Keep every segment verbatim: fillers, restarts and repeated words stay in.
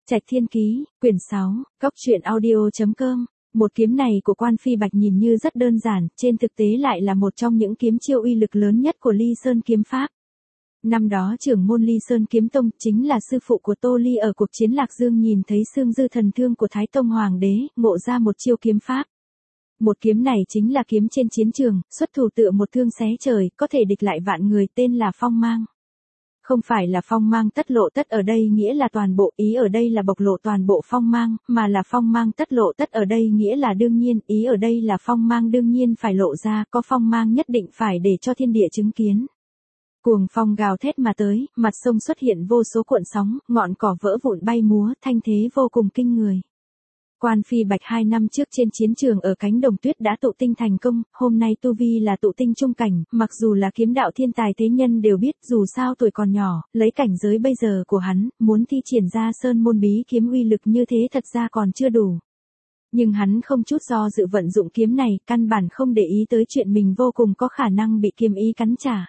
Trạch Thiên Ký, quyển sáu, Cốc truyện audio chấm com. Một kiếm này của Quan Phi Bạch nhìn như rất đơn giản, trên thực tế lại là một trong những kiếm chiêu uy lực lớn nhất của Ly Sơn kiếm pháp. Năm đó trưởng môn Ly Sơn kiếm tông chính là sư phụ của Tô Ly ở cuộc chiến Lạc Dương nhìn thấy xương dư thần thương của Thái Tông Hoàng đế, ngộ ra một chiêu kiếm pháp. Một kiếm này chính là kiếm trên chiến trường, xuất thủ tựa một thương xé trời, có thể địch lại vạn người, tên là phong mang. Không phải là phong mang tất lộ tất ở đây nghĩa là toàn bộ, ý ở đây là bộc lộ toàn bộ phong mang, mà là phong mang tất lộ tất ở đây nghĩa là đương nhiên, ý ở đây là phong mang đương nhiên phải lộ ra, có phong mang nhất định phải để cho thiên địa chứng kiến. Cuồng phong gào thét mà tới, mặt sông xuất hiện vô số cuộn sóng, ngọn cỏ vỡ vụn bay múa, thanh thế vô cùng kinh người. Quan Phi Bạch hai năm trước trên chiến trường ở cánh đồng tuyết đã tụ tinh thành công, hôm nay tu vi là tụ tinh trung cảnh, mặc dù là kiếm đạo thiên tài thế nhân đều biết, dù sao tuổi còn nhỏ, lấy cảnh giới bây giờ của hắn, muốn thi triển ra sơn môn bí kiếm uy lực như thế thật ra còn chưa đủ. Nhưng hắn không chút do dự vận dụng kiếm này, căn bản không để ý tới chuyện mình vô cùng có khả năng bị kiếm ý cắn trả.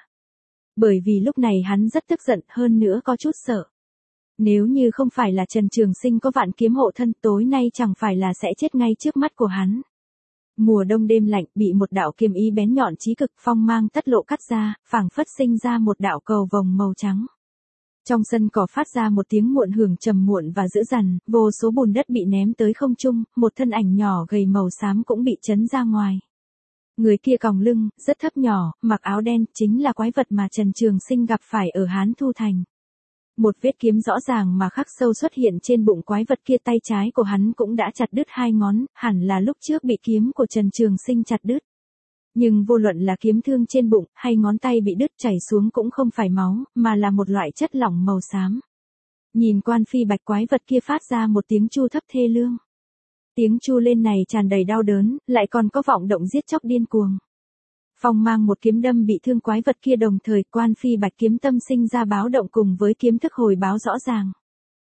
Bởi vì lúc này hắn rất tức giận, hơn nữa có chút sợ. Nếu như không phải là Trần Trường Sinh có vạn kiếm hộ thân, tối nay chẳng phải là sẽ chết ngay trước mắt của hắn. Mùa đông đêm lạnh, bị một đạo kiếm ý bén nhọn chí cực, phong mang tất lộ cắt ra, phảng phất sinh ra một đạo cầu vồng màu trắng. Trong sân cỏ phát ra một tiếng muộn hưởng trầm muộn và dữ dằn, vô số bùn đất bị ném tới không trung, một thân ảnh nhỏ gầy màu xám cũng bị chấn ra ngoài. Người kia còng lưng, rất thấp nhỏ, mặc áo đen, chính là quái vật mà Trần Trường Sinh gặp phải ở Hán Thu Thành. Một vết kiếm rõ ràng mà khắc sâu xuất hiện trên bụng quái vật kia, tay trái của hắn cũng đã chặt đứt hai ngón, hẳn là lúc trước bị kiếm của Trần Trường Sinh chặt đứt. Nhưng vô luận là kiếm thương trên bụng, hay ngón tay bị đứt chảy xuống cũng không phải máu, mà là một loại chất lỏng màu xám. Nhìn Quan Phi Bạch, quái vật kia phát ra một tiếng chu thấp thê lương. Tiếng chu lên này tràn đầy đau đớn, lại còn có vọng động giết chóc điên cuồng. Phong mang một kiếm đâm bị thương quái vật kia, đồng thời Quan Phi Bạch kiếm tâm sinh ra báo động cùng với kiếm thức hồi báo rõ ràng.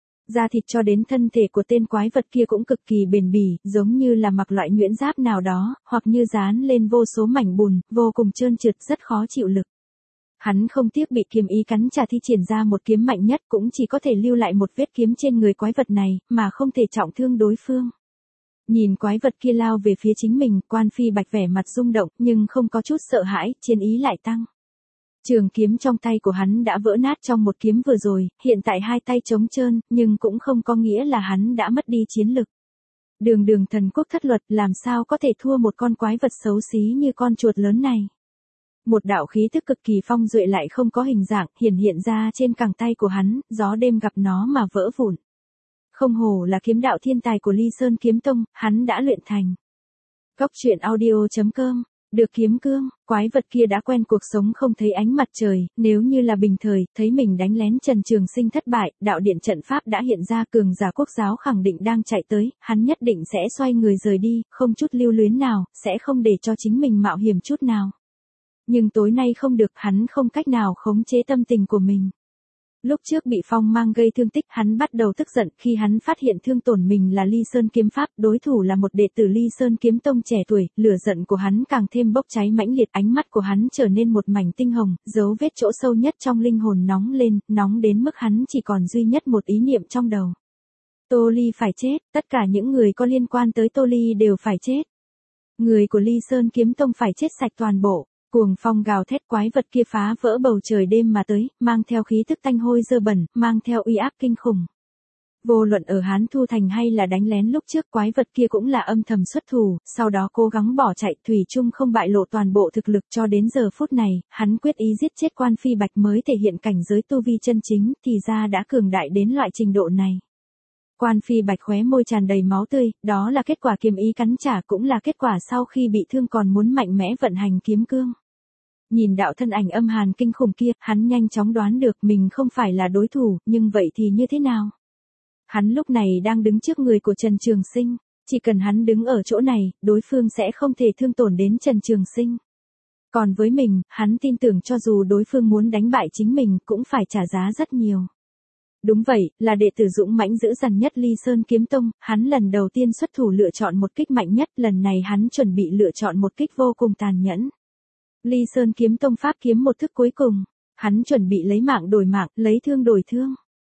Da thịt cho đến thân thể của tên quái vật kia cũng cực kỳ bền bỉ, giống như là mặc loại nhuyễn giáp nào đó, hoặc như dán lên vô số mảnh bùn, vô cùng trơn trượt, rất khó chịu lực. Hắn không tiếc bị kiếm ý cắn trả thi triển ra một kiếm mạnh nhất, cũng chỉ có thể lưu lại một vết kiếm trên người quái vật này, mà không thể trọng thương đối phương. Nhìn quái vật kia lao về phía chính mình, Quan Phi Bạch vẻ mặt rung động, nhưng không có chút sợ hãi, chiến ý lại tăng. Trường kiếm trong tay của hắn đã vỡ nát trong một kiếm vừa rồi, hiện tại hai tay trống trơn, nhưng cũng không có nghĩa là hắn đã mất đi chiến lực. Đường đường thần quốc thất luật, làm sao có thể thua một con quái vật xấu xí như con chuột lớn này. Một đạo khí tức cực kỳ phong duệ lại không có hình dạng, hiển hiện ra trên cẳng tay của hắn, gió đêm gặp nó mà vỡ vụn. Không hổ là kiếm đạo thiên tài của Ly Sơn kiếm tông, hắn đã luyện thành. Cốc truyện audio chấm com. Được kiếm cương, quái vật kia đã quen cuộc sống không thấy ánh mặt trời, nếu như là bình thời, thấy mình đánh lén Trần Trường Sinh thất bại, đạo điện trận pháp đã hiện ra, cường giả quốc giáo khẳng định đang chạy tới, hắn nhất định sẽ xoay người rời đi, không chút lưu luyến nào, sẽ không để cho chính mình mạo hiểm chút nào. Nhưng tối nay không được, hắn không cách nào khống chế tâm tình của mình. Lúc trước bị phong mang gây thương tích, hắn bắt đầu tức giận khi hắn phát hiện thương tổn mình là Ly Sơn kiếm pháp, đối thủ là một đệ tử Ly Sơn kiếm tông trẻ tuổi, lửa giận của hắn càng thêm bốc cháy mãnh liệt, ánh mắt của hắn trở nên một mảnh tinh hồng, dấu vết chỗ sâu nhất trong linh hồn nóng lên, nóng đến mức hắn chỉ còn duy nhất một ý niệm trong đầu. Tô Ly phải chết, tất cả những người có liên quan tới Tô Ly đều phải chết. Người của Ly Sơn kiếm tông phải chết sạch toàn bộ. Cuồng phong gào thét, quái vật kia phá vỡ bầu trời đêm mà tới, mang theo khí tức tanh hôi dơ bẩn, mang theo uy áp kinh khủng. Vô luận ở Hán Thu Thành hay là đánh lén lúc trước, quái vật kia cũng là âm thầm xuất thủ, sau đó cố gắng bỏ chạy, thủy chung không bại lộ toàn bộ thực lực, cho đến giờ phút này, hắn quyết ý giết chết Quan Phi Bạch mới thể hiện cảnh giới tu vi chân chính, thì ra đã cường đại đến loại trình độ này. Quan Phi Bạch khóe môi tràn đầy máu tươi, đó là kết quả kiếm ý cắn trả, cũng là kết quả sau khi bị thương còn muốn mạnh mẽ vận hành kiếm cương. Nhìn đạo thân ảnh âm hàn kinh khủng kia, hắn nhanh chóng đoán được mình không phải là đối thủ, nhưng vậy thì như thế nào? Hắn lúc này đang đứng trước người của Trần Trường Sinh, chỉ cần hắn đứng ở chỗ này, đối phương sẽ không thể thương tổn đến Trần Trường Sinh. Còn với mình, hắn tin tưởng cho dù đối phương muốn đánh bại chính mình cũng phải trả giá rất nhiều. Đúng vậy, là đệ tử dũng mãnh dữ dằn nhất Ly Sơn kiếm tông, hắn lần đầu tiên xuất thủ lựa chọn một kích mạnh nhất, lần này hắn chuẩn bị lựa chọn một kích vô cùng tàn nhẫn. Ly Sơn kiếm tông pháp kiếm một thức cuối cùng, hắn chuẩn bị lấy mạng đổi mạng, lấy thương đổi thương.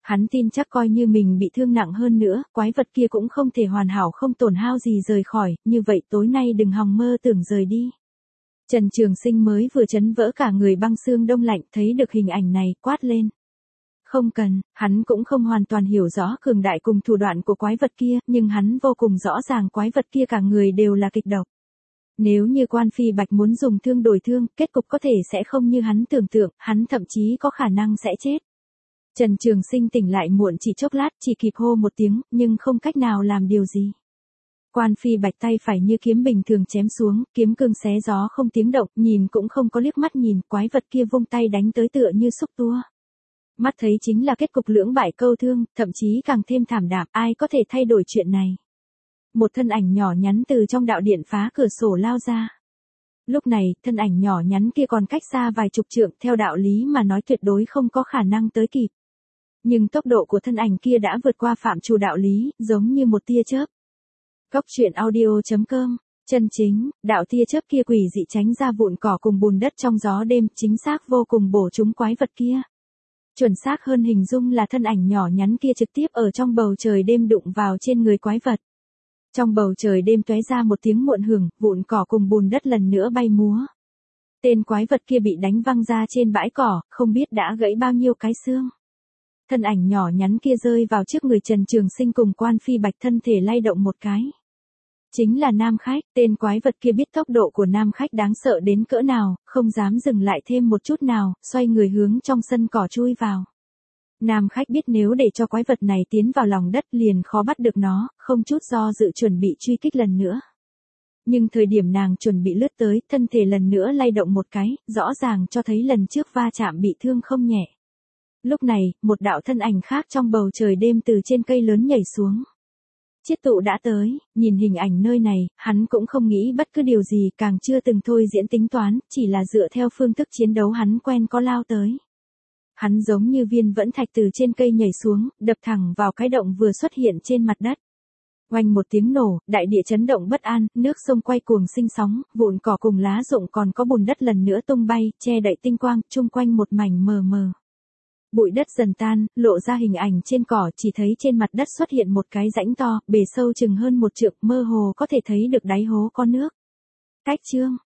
Hắn tin chắc coi như mình bị thương nặng hơn nữa, quái vật kia cũng không thể hoàn hảo không tổn hao gì rời khỏi, như vậy tối nay đừng hòng mơ tưởng rời đi. Trần Trường Sinh mới vừa chấn vỡ cả người băng xương đông lạnh, thấy được hình ảnh này, quát lên. Không cần, hắn cũng không hoàn toàn hiểu rõ cường đại cùng thủ đoạn của quái vật kia, nhưng hắn vô cùng rõ ràng quái vật kia cả người đều là kịch độc. Nếu như Quan Phi Bạch muốn dùng thương đổi thương, kết cục có thể sẽ không như hắn tưởng tượng, hắn thậm chí có khả năng sẽ chết. Trần Trường Sinh tỉnh lại muộn chỉ chốc lát, chỉ kịp hô một tiếng, nhưng không cách nào làm điều gì. Quan Phi Bạch tay phải như kiếm bình thường chém xuống, kiếm cương xé gió không tiếng động, nhìn cũng không có liếc mắt nhìn, quái vật kia vung tay đánh tới tựa như xúc tua. Mắt thấy chính là kết cục lưỡng bại câu thương, thậm chí càng thêm thảm đạm, ai có thể thay đổi chuyện này. Một thân ảnh nhỏ nhắn từ trong đạo điện phá cửa sổ lao ra. Lúc này, thân ảnh nhỏ nhắn kia còn cách xa vài chục trượng, theo đạo lý mà nói tuyệt đối không có khả năng tới kịp. Nhưng tốc độ của thân ảnh kia đã vượt qua phạm trù đạo lý, giống như một tia chớp. Cốc truyện audio chấm com, chân chính, đạo tia chớp kia quỷ dị tránh ra vụn cỏ cùng bùn đất trong gió đêm, chính xác vô cùng bổ trúng quái vật kia. Chuẩn xác hơn hình dung là thân ảnh nhỏ nhắn kia trực tiếp ở trong bầu trời đêm đụng vào trên người quái vật. Trong bầu trời đêm tóe ra một tiếng muộn hưởng, vụn cỏ cùng bùn đất lần nữa bay múa. Tên quái vật kia bị đánh văng ra trên bãi cỏ, không biết đã gãy bao nhiêu cái xương. Thân ảnh nhỏ nhắn kia rơi vào trước người Trần Trường Sinh cùng Quan Phi Bạch, thân thể lay động một cái. Chính là Nam Khách, tên quái vật kia biết tốc độ của Nam Khách đáng sợ đến cỡ nào, không dám dừng lại thêm một chút nào, xoay người hướng trong sân cỏ chui vào. Nam Khách biết nếu để cho quái vật này tiến vào lòng đất liền khó bắt được nó, không chút do dự chuẩn bị truy kích lần nữa. Nhưng thời điểm nàng chuẩn bị lướt tới, thân thể lần nữa lay động một cái, rõ ràng cho thấy lần trước va chạm bị thương không nhẹ. Lúc này, một đạo thân ảnh khác trong bầu trời đêm từ trên cây lớn nhảy xuống. Chiết Tụ đã tới, nhìn hình ảnh nơi này, hắn cũng không nghĩ bất cứ điều gì, càng chưa từng thôi diễn tính toán, chỉ là dựa theo phương thức chiến đấu hắn quen có lao tới. Hắn giống như viên vẫn thạch từ trên cây nhảy xuống, đập thẳng vào cái động vừa xuất hiện trên mặt đất. Oanh một tiếng nổ, đại địa chấn động bất an, nước sông quay cuồng sinh sóng, vụn cỏ cùng lá rụng còn có bùn đất lần nữa tung bay, che đậy tinh quang, chung quanh một mảnh mờ mờ. Bụi đất dần tan, lộ ra hình ảnh trên cỏ, chỉ thấy trên mặt đất xuất hiện một cái rãnh to, bề sâu chừng hơn một trượng, mơ hồ có thể thấy được đáy hố có nước. Cách chương,